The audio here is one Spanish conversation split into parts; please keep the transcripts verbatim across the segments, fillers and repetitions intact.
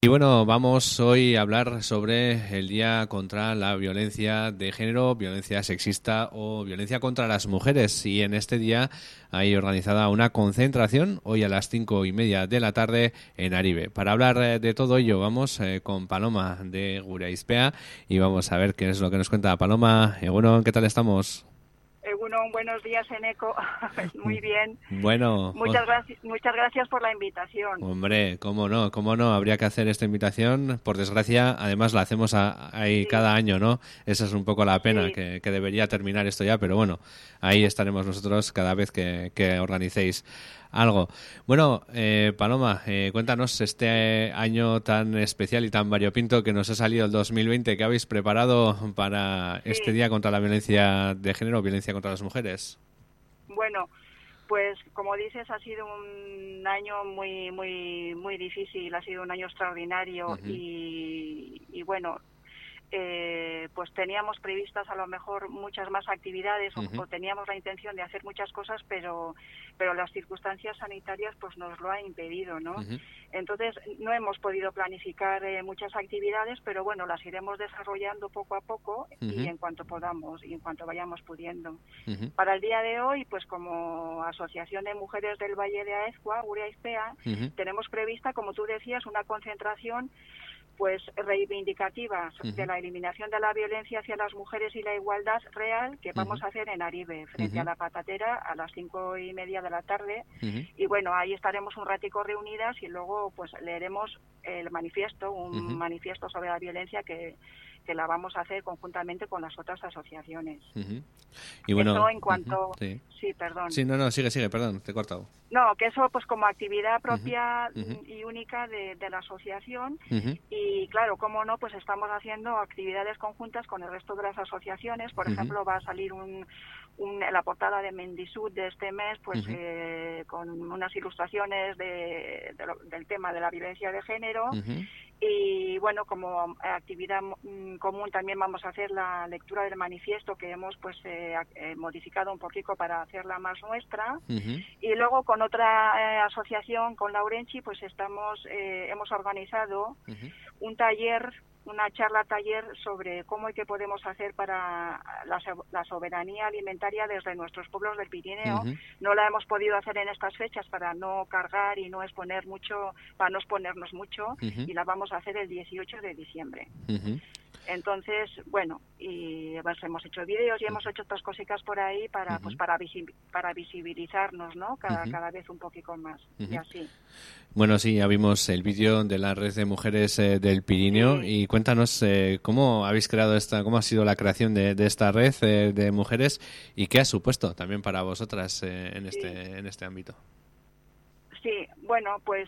Y bueno, vamos hoy a hablar sobre el Día contra la Violencia de Género, violencia sexista o violencia contra las mujeres. Y en este día hay organizada una concentración hoy a las cinco y media de la tarde en Aribe. Para hablar eh, de todo ello vamos eh, con Paloma de Gure Aizpea y vamos a ver qué es lo que nos cuenta Paloma. Egunon, ¿qué tal estamos? Egunon, buenos días, Eneco. Muy bien. Bueno, Muchas gracias, muchas gracias por la invitación. hombre, cómo no, cómo no, habría que hacer esta invitación. Por desgracia, además la hacemos a- ahí Sí, cada año, ¿no? Esa es un poco la pena, sí. que, que debería terminar esto ya, pero bueno, ahí estaremos nosotros cada vez que, que organicéis algo. Bueno, eh, Paloma, eh, cuéntanos este año tan especial y tan variopinto que nos ha salido el dos mil veinte, ¿qué habéis preparado para este Sí. día contra la violencia de género, violencia contra las mujeres? Bueno, pues como dices, ha sido un año muy, muy, muy difícil. Ha sido un año extraordinario Ujú, y, y bueno. Eh, pues teníamos previstas a lo mejor muchas más actividades o, ujú, o teníamos la intención de hacer muchas cosas, pero pero las circunstancias sanitarias pues nos lo han impedido, ¿no? ujú, Entonces no hemos podido planificar eh, muchas actividades, pero bueno, las iremos desarrollando poco a poco y ujú, en cuanto podamos y en cuanto vayamos pudiendo. ujú, Para el día de hoy, pues como Asociación de Mujeres del Valle de Aezcua, Gure Aizpea, ujú, tenemos prevista, como tú decías, una concentración pues reivindicativas de ujú, la eliminación de la violencia hacia las mujeres y la igualdad real que vamos ujú, a hacer en Aribe, frente a ujú, la patatera a las cinco y media de la tarde. ujú, Y bueno, ahí estaremos un ratico reunidas y luego pues leeremos el manifiesto, un ujú, manifiesto sobre la violencia que, que la vamos a hacer conjuntamente con las otras asociaciones. ujú. Y bueno, Eso en ujú, cuanto... sí. Sí, perdón. Sí, no, no, sigue, sigue, perdón, te he cortado. No, que eso pues como actividad Ujú, propia ujú, mm, y única de, de la asociación ujú, y claro, cómo no, pues estamos haciendo actividades conjuntas con el resto de las asociaciones. Por ujú, ejemplo, va a salir un, un en la portada de Mendisud de este mes pues ujú, eh, con unas ilustraciones de, de lo- del tema de la violencia de género. ujú, Y bueno, como actividad mm, común también vamos a hacer la lectura del manifiesto que hemos pues eh, ac- eh, modificado un poquito para hacerla más nuestra. ujú, Y luego con otra eh, asociación, con Laurenchi, pues estamos eh, hemos organizado ujú, un taller, una charla taller sobre cómo y qué podemos hacer para la, so- la soberanía alimentaria desde nuestros pueblos del Pirineo. ujú, No la hemos podido hacer en estas fechas para no cargar y no exponer mucho, para no exponernos mucho, ujú, y la vamos a hacer el dieciocho de diciembre. ujú, Entonces, bueno, y pues, hemos hecho vídeos y hemos hecho otras cositas por ahí para pues ujú, para visi- para visibilizarnos, ¿no? Cada ujú, cada vez un poquito más y ujú. así. Bueno, sí, ya vimos el vídeo de la red de mujeres eh, del Pirineo Sí, y cuéntanos eh, cómo habéis creado esta, cómo ha sido la creación de, de esta red eh, de mujeres y qué ha supuesto también para vosotras eh, en sí, este en este ámbito. sí. Bueno, pues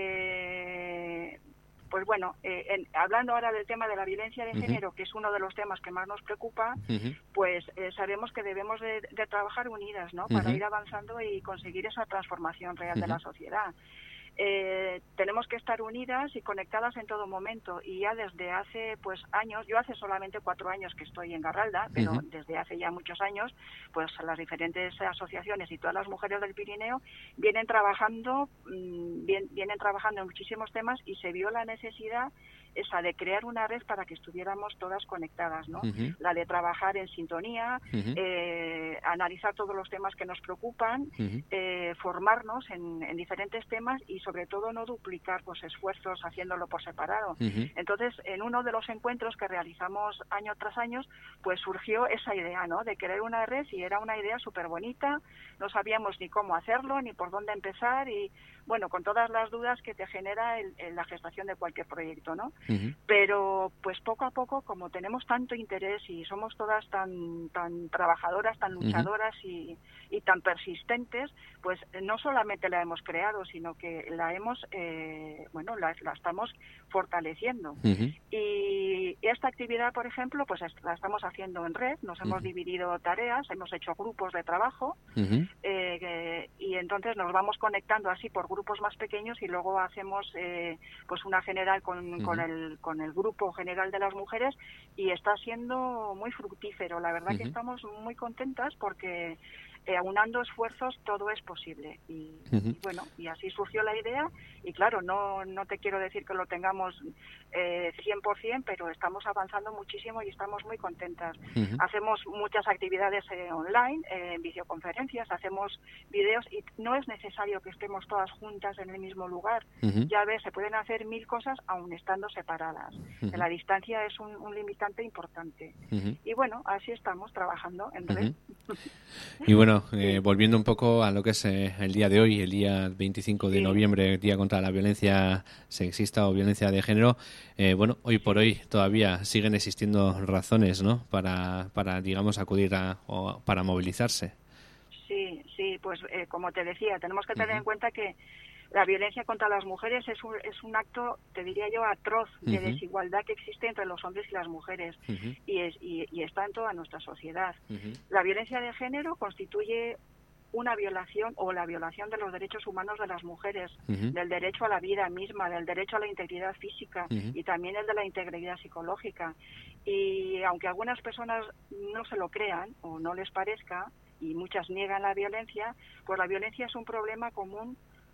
eh, pues bueno, eh, en- hablando ahora del tema de la violencia de Ujú, género, que es uno de los temas que más nos preocupa, ujú, pues eh, sabemos que debemos de, de trabajar unidas, ¿no? Para ujú, ir avanzando y conseguir esa transformación real de ujú, la sociedad. Eh, tenemos que estar unidas y conectadas en todo momento y ya desde hace pues años, yo hace solamente cuatro años que estoy en Garralda, pero ujú, desde hace ya muchos años pues las diferentes asociaciones y todas las mujeres del Pirineo vienen trabajando mmm, bien, vienen trabajando en muchísimos temas y se vio la necesidad esa de crear una red para que estuviéramos todas conectadas, ¿no? ujú, La de trabajar en sintonía, ujú, eh, analizar todos los temas que nos preocupan, ujú, eh, formarnos en, en diferentes temas y sobre todo no duplicar pues esfuerzos haciéndolo por separado. ujú, Entonces, en uno de los encuentros que realizamos año tras año, pues surgió esa idea, ¿no? De querer una red y era una idea súper bonita, no sabíamos ni cómo hacerlo ni por dónde empezar y bueno, con todas las dudas que te genera el, el, la gestación de cualquier proyecto, ¿no? ujú, Pero pues poco a poco, como tenemos tanto interés y somos todas tan tan trabajadoras, tan ujú, luchadoras y, y tan persistentes, pues no solamente la hemos creado, sino que la hemos, eh, bueno, la, la estamos fortaleciendo. ujú, Y esta actividad, por ejemplo, pues la estamos haciendo en red, nos hemos ujú, dividido tareas, hemos hecho grupos de trabajo ujú, eh, eh, y entonces nos vamos conectando así por grupos más pequeños y luego hacemos eh, pues una general con, con, ujú, el, con el grupo general de las mujeres y está siendo muy fructífero. La verdad que ujú, estamos muy contentas porque eh, aunando esfuerzos todo es posible. Y, uh-huh. y bueno, y así surgió la idea. Y claro, no no te quiero decir que lo tengamos eh, cien por ciento, pero estamos avanzando muchísimo y estamos muy contentas. Uh-huh. Hacemos muchas actividades eh, online, eh, en videoconferencias, hacemos videos y no es necesario que estemos todas juntas en el mismo lugar. Uh-huh. Ya ves, se pueden hacer mil cosas aun estando separadas. Uh-huh. La distancia es un, un limitante importante. Uh-huh. Y bueno, así estamos trabajando en red. Uh-huh. Y bueno, eh, sí. volviendo un poco a lo que es eh, el día de hoy, el día veinticinco de sí. noviembre, Día contra la Violencia Sexista o Violencia de Género, eh, bueno, hoy por hoy todavía siguen existiendo razones, ¿no?, para, para digamos, acudir a, o para movilizarse. Sí, sí, pues eh, como te decía, tenemos que tener uh-huh. en cuenta que la violencia contra las mujeres es un, es un acto, te diría yo, atroz de uh-huh. desigualdad que existe entre los hombres y las mujeres uh-huh. y, es, y, y está en toda nuestra sociedad. Uh-huh. La violencia de género constituye una violación o la violación de los derechos humanos de las mujeres, uh-huh. del derecho a la vida misma, del derecho a la integridad física uh-huh. y también el de la integridad psicológica. Y aunque algunas personas no se lo crean o no les parezca, y muchas niegan la violencia, pues la violencia es un problema común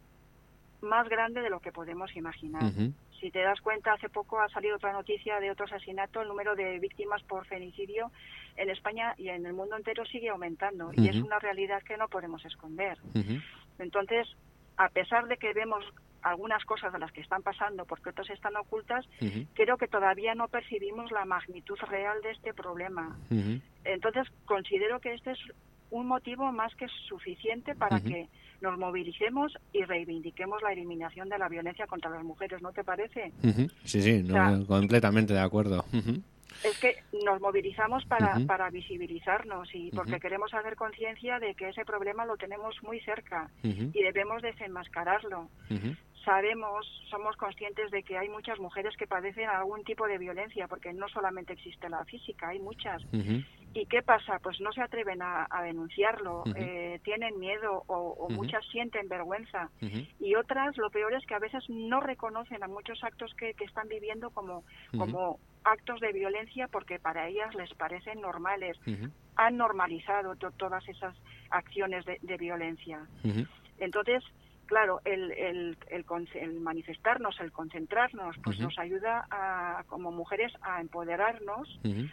más grande de lo que podemos imaginar. Uh-huh. Si te das cuenta, hace poco ha salido otra noticia de otro asesinato. El número de víctimas por femicidio en España y en el mundo entero sigue aumentando, uh-huh. y es una realidad que no podemos esconder. Uh-huh. Entonces, a pesar de que vemos algunas cosas de las que están pasando porque otras están ocultas, uh-huh. creo que todavía no percibimos la magnitud real de este problema. Uh-huh. Entonces, considero que este es un motivo más que suficiente para uh-huh. que nos movilicemos y reivindiquemos la eliminación de la violencia contra las mujeres, ¿no te parece? Uh-huh. Sí, sí, no, o sea, completamente de acuerdo. Uh-huh. Es que nos movilizamos para, uh-huh. para visibilizarnos y porque uh-huh. queremos hacer conciencia de que ese problema lo tenemos muy cerca uh-huh. y debemos desenmascararlo. Uh-huh. Sabemos, somos conscientes de que hay muchas mujeres que padecen algún tipo de violencia, porque no solamente existe la física, hay muchas. Uh-huh. ¿Y qué pasa? Pues no se atreven a, a denunciarlo, uh-huh. eh, tienen miedo o, o uh-huh. muchas sienten vergüenza. Uh-huh. Y otras, lo peor es que a veces no reconocen a muchos actos que, que están viviendo como, uh-huh. como actos de violencia porque para ellas les parecen normales. Uh-huh. Han normalizado to- todas esas acciones de, de violencia. Uh-huh. Entonces, claro, el, el, el, el manifestarnos, el concentrarnos, pues uh-huh. nos ayuda a, como mujeres a empoderarnos, uh-huh.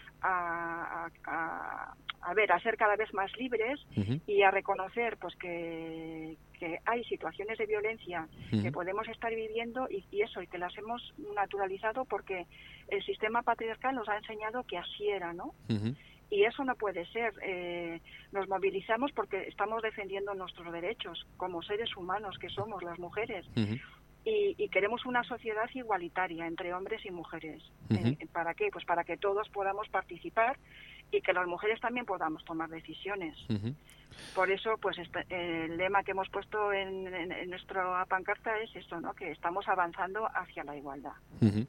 a, a, a ver, a ser cada vez más libres uh-huh. y a reconocer pues que, que hay situaciones de violencia uh-huh. que podemos estar viviendo y, y eso, y que las hemos naturalizado porque el sistema patriarcal nos ha enseñado que así era, ¿no? Uh-huh. Y eso no puede ser. Eh, nos movilizamos porque estamos defendiendo nuestros derechos como seres humanos que somos las mujeres. Uh-huh. Y, y queremos una sociedad igualitaria entre hombres y mujeres. Uh-huh. Eh, ¿Para qué? Pues para que todos podamos participar y que las mujeres también podamos tomar decisiones. Uh-huh. Por eso, pues este, el lema que hemos puesto en, en, en nuestra pancarta es eso, ¿no? Que estamos avanzando hacia la igualdad. Uh-huh.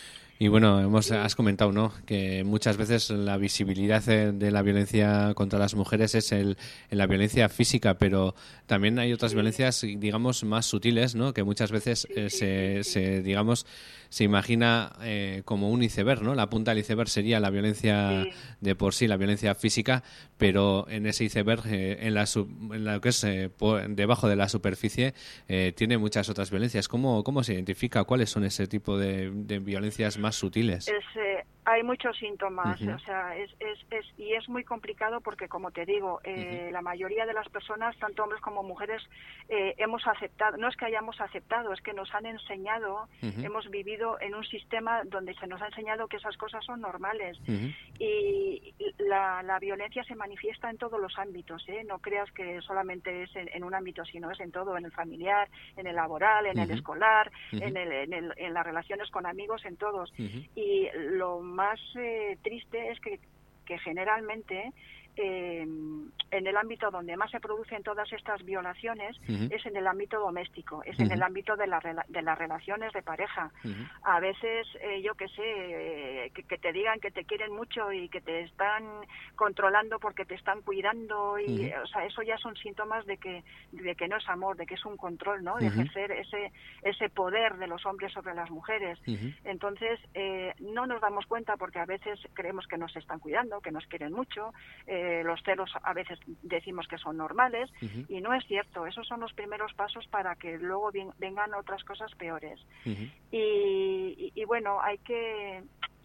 Y bueno, hemos, has comentado, ¿no?, que muchas veces la visibilidad de la violencia contra las mujeres es el, en la violencia física, pero también hay otras sí. violencias, digamos, más sutiles, ¿no?, que muchas veces eh, se, se, digamos, se imagina eh, como un iceberg, ¿no? La punta del iceberg sería la violencia sí. de por sí, la violencia física, pero en ese iceberg, eh, en, la sub, en lo que es eh, por, debajo de la superficie, eh, tiene muchas otras violencias. ¿Cómo, cómo se identifica? ¿Cuáles son ese tipo de, de violencias más sutiles? Es, eh, hay muchos síntomas, uh-huh. o sea, es, es, es, y es muy complicado porque, como te digo, eh, uh-huh. la mayoría de las personas, tanto hombres como mujeres, eh, hemos aceptado, no es que hayamos aceptado, es que nos han enseñado, uh-huh. hemos vivido en un sistema donde se nos ha enseñado que esas cosas son normales. Uh-huh. Y la, la violencia se manifiesta en todos los ámbitos, ¿eh? No creas que solamente es en, en un ámbito, sino es en todo, en el familiar, en el laboral, en uh-huh. el escolar, uh-huh. en, el, en, el, en las relaciones con amigos, en todos. Uh-huh. Y lo más eh, triste es que, que generalmente eh, en el ámbito donde más se producen todas estas violaciones uh-huh. es en el ámbito doméstico, es uh-huh. en el ámbito de, la, de las relaciones de pareja. Uh-huh. A veces, eh, yo qué sé, eh, que, que te digan que te quieren mucho y que te están controlando porque te están cuidando, y uh-huh. o sea, eso ya son síntomas de que de que no es amor, de que es un control, ¿no? De uh-huh. ejercer ese ese poder de los hombres sobre las mujeres. Uh-huh. Entonces, eh, no nos damos cuenta porque a veces creemos que nos están cuidando, que nos quieren mucho, eh, que los celos a veces decimos que son normales, uh-huh. y no es cierto. Esos son los primeros pasos para que luego ven, vengan otras cosas peores. Uh-huh. y, y, y bueno, hay que...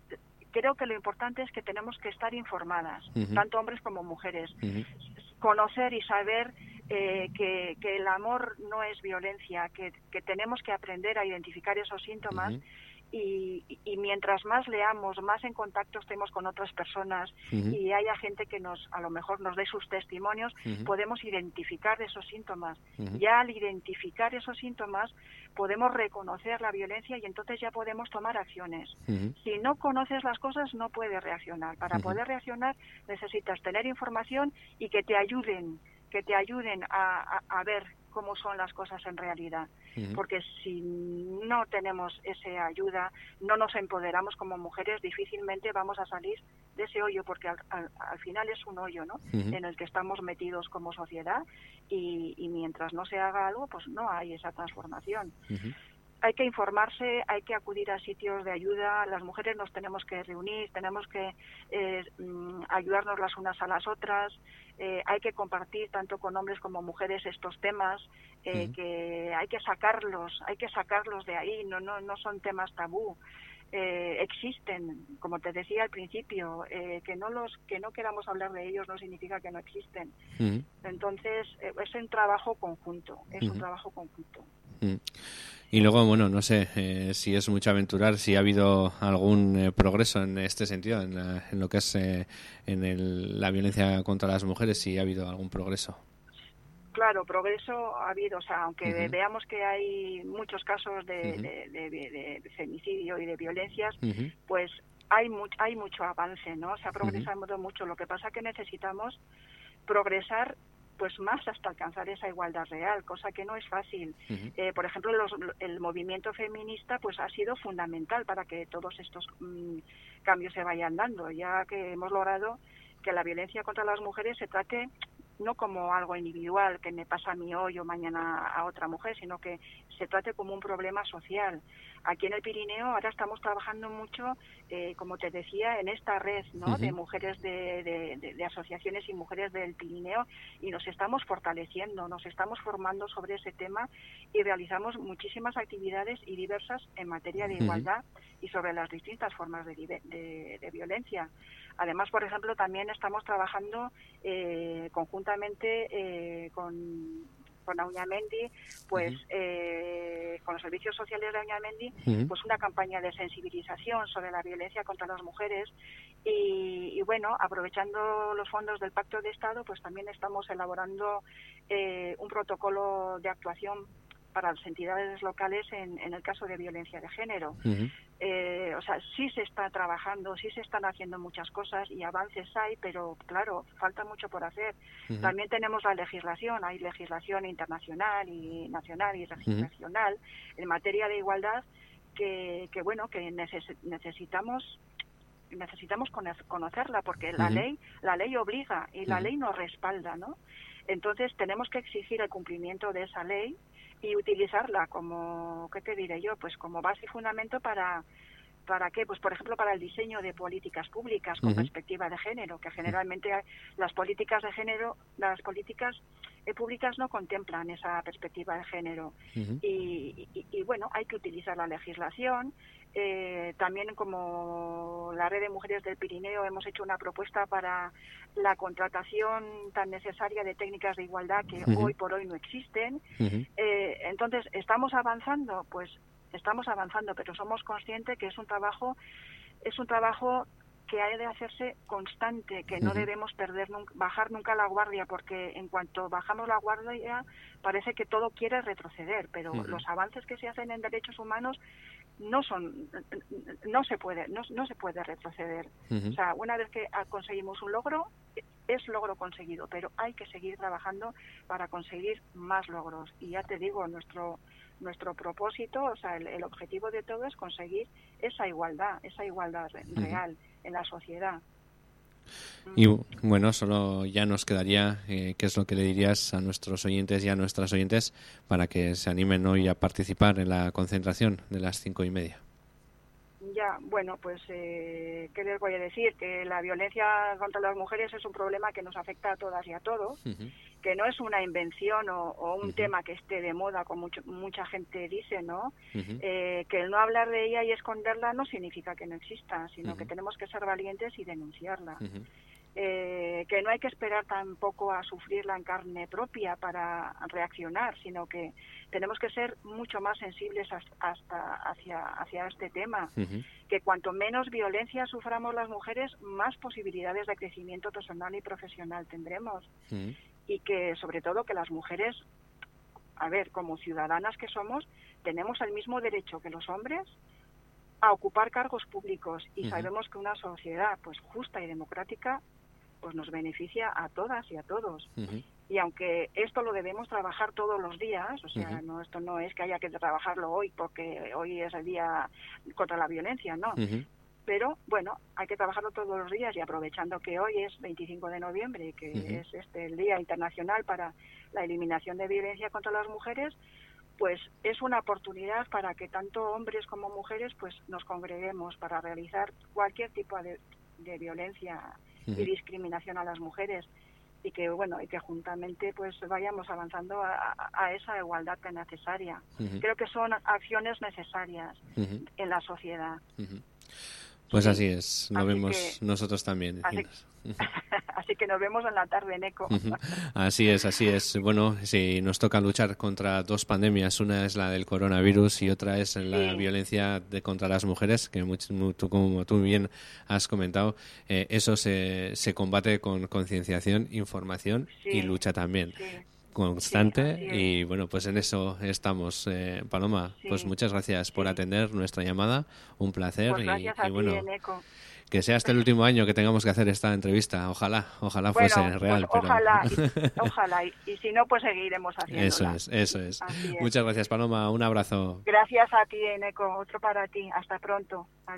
Creo que lo importante es que tenemos que estar informadas, uh-huh. tanto hombres como mujeres. Uh-huh. Conocer y saber eh, que, que el amor no es violencia, que, que tenemos que aprender a identificar esos síntomas. Uh-huh. Y, y mientras más leamos, más en contacto estemos con otras personas, uh-huh. y haya gente que nos, a lo mejor nos dé sus testimonios, uh-huh. podemos identificar esos síntomas. Uh-huh. Ya al identificar esos síntomas podemos reconocer la violencia y entonces ya podemos tomar acciones. Uh-huh. Si no conoces las cosas no puedes reaccionar. Para uh-huh. poder reaccionar necesitas tener información y que te ayuden, que te ayuden a, a, a ver cómo son las cosas en realidad. Uh-huh. Porque si no tenemos esa ayuda, no nos empoderamos como mujeres, difícilmente vamos a salir de ese hoyo, porque al, al, al final es un hoyo, ¿no? Uh-huh. En el que estamos metidos como sociedad, y, y mientras no se haga algo, pues no hay esa transformación. Uh-huh. Hay que informarse, hay que acudir a sitios de ayuda. Las mujeres nos tenemos que reunir, tenemos que eh, ayudarnos las unas a las otras. Eh, hay que compartir tanto con hombres como mujeres estos temas, eh, uh-huh. que hay que sacarlos, hay que sacarlos de ahí. No, no, no son temas tabú. Eh, existen, como te decía al principio, eh, que no los que no queramos hablar de ellos no significa que no existen. Uh-huh. Entonces eh, es un trabajo conjunto, es uh-huh. un trabajo conjunto. Uh-huh. Y luego, bueno, no sé eh, si es mucho aventurar, si ha habido algún eh, progreso en este sentido, en, la, en lo que es eh, en el, la violencia contra las mujeres, si ha habido algún progreso. Claro, progreso ha habido, o sea, aunque uh-huh. veamos que hay muchos casos de, uh-huh. de, de, de, de femicidio y de violencias, uh-huh. pues hay, mu- hay mucho avance, ¿no? Se ha progresado uh-huh. mucho. Lo que pasa es que necesitamos progresar pues más hasta alcanzar esa igualdad real, cosa que no es fácil. Uh-huh. Eh, por ejemplo, los, el movimiento feminista pues ha sido fundamental para que todos estos mmm, cambios se vayan dando, ya que hemos logrado que la violencia contra las mujeres se trate no como algo individual, que me pasa a mí hoy o mañana a otra mujer, sino que se trate como un problema social. Aquí en el Pirineo ahora estamos trabajando mucho, eh, como te decía, en esta red, ¿no? Uh-huh. de mujeres de, de, de, de asociaciones y mujeres del Pirineo, y nos estamos fortaleciendo, nos estamos formando sobre ese tema y realizamos muchísimas actividades y diversas en materia de igualdad uh-huh. y sobre las distintas formas de, de, de violencia. Además, por ejemplo, también estamos trabajando eh, conjuntamente eh, con, con Auñamendi, pues uh-huh. eh, con los servicios sociales de Auñamendi, uh-huh. pues una campaña de sensibilización sobre la violencia contra las mujeres y, y bueno, aprovechando los fondos del Pacto de Estado, pues también estamos elaborando eh, un protocolo de actuación para las entidades locales en, en el caso de violencia de género. Uh-huh. Eh, o sea, sí se está trabajando, sí se están haciendo muchas cosas y avances hay, pero claro, falta mucho por hacer. Uh-huh. También tenemos la legislación, hay legislación internacional y nacional y regional uh-huh. en materia de igualdad que, que bueno, que neces- necesitamos necesitamos conocerla porque uh-huh. la ley la ley obliga y la uh-huh. ley nos respalda, ¿no? Entonces tenemos que exigir el cumplimiento de esa ley y utilizarla como, ¿qué te diré yo? Pues como base y fundamento para, ¿para qué? Pues por ejemplo para el diseño de políticas públicas con uh-huh. perspectiva de género, que generalmente hay, las políticas de género, las políticas eh, públicas no contemplan esa perspectiva de género. Uh-huh. Y, y, y bueno, hay que utilizar la legislación. Eh, también como la Red de Mujeres del Pirineo hemos hecho una propuesta para la contratación tan necesaria de técnicas de igualdad que uh-huh. hoy por hoy no existen. Uh-huh. Eh, entonces, ¿estamos avanzando? Pues estamos avanzando, pero somos conscientes que es un trabajo, es un trabajo que ha de hacerse constante, que no uh-huh. debemos perder nunca, bajar nunca la guardia, porque en cuanto bajamos la guardia parece que todo quiere retroceder, pero uh-huh. los avances que se hacen en derechos humanos no son, no se puede, no, no se puede retroceder. Uh-huh. O sea, una vez que conseguimos un logro, es logro conseguido, pero hay que seguir trabajando para conseguir más logros. Y ya te digo, nuestro nuestro propósito, o sea, el, el objetivo de todo es conseguir esa igualdad, esa igualdad re- uh-huh. real en la sociedad. Y bueno, solo ya nos quedaría eh, qué es lo que le dirías a nuestros oyentes y a nuestras oyentes para que se animen hoy a participar en la concentración de las cinco y media. Ya, bueno, pues, eh, ¿qué les voy a decir? Que la violencia contra las mujeres es un problema que nos afecta a todas y a todos, uh-huh. que no es una invención o, o un uh-huh. tema que esté de moda, como mucho, mucha gente dice, ¿no? Uh-huh. Eh, que el no hablar de ella y esconderla no significa que no exista, sino uh-huh. que tenemos que ser valientes y denunciarla. Uh-huh. Eh, que no hay que esperar tampoco a sufrirla en carne propia para reaccionar, sino que tenemos que ser mucho más sensibles hasta hacia, hacia este tema, uh-huh. que cuanto menos violencia suframos las mujeres, más posibilidades de crecimiento personal y profesional tendremos, uh-huh. y que sobre todo que las mujeres, a ver, como ciudadanas que somos, tenemos el mismo derecho que los hombres a ocupar cargos públicos, y uh-huh. sabemos que una sociedad pues justa y democrática pues nos beneficia a todas y a todos. Uh-huh. Y aunque esto lo debemos trabajar todos los días, o sea, uh-huh. no esto no es que haya que trabajarlo hoy porque hoy es el día contra la violencia, no. Uh-huh. Pero, bueno, hay que trabajarlo todos los días, y aprovechando que hoy es veinticinco de noviembre y que uh-huh. es este el Día Internacional para la Eliminación de Violencia contra las Mujeres, pues es una oportunidad para que tanto hombres como mujeres pues nos congreguemos para realizar cualquier tipo de, de violencia uh-huh. y discriminación a las mujeres, y que bueno y que juntamente pues vayamos avanzando a, a esa igualdad tan necesaria. Uh-huh. Creo que son acciones necesarias uh-huh. en la sociedad. Uh-huh. Pues sí. Así es, lo así vemos que, nosotros también. Así, así que nos vemos en la tarde, Neco. Así es, así es. Bueno, sí, nos toca luchar contra dos pandemias. Una es la del coronavirus y otra es la sí. violencia de, contra las mujeres, que mucho, tú, como tú bien has comentado, eh, eso se, se combate con concienciación, información sí. y lucha también. Sí. constante sí, y bueno, pues en eso estamos. eh, Paloma, sí. pues muchas gracias sí. por atender nuestra llamada, un placer. Pues gracias y, a y bueno, ti, Eneco. Que sea este el último año que tengamos que hacer esta entrevista, ojalá, ojalá bueno, fuese real. Pues pero... ojalá, y, ojalá, y, y si no, pues seguiremos haciéndola. Eso es, eso es. es. Muchas gracias, Paloma, un abrazo. Gracias a ti, Eneco, otro para ti, hasta pronto. Adiós.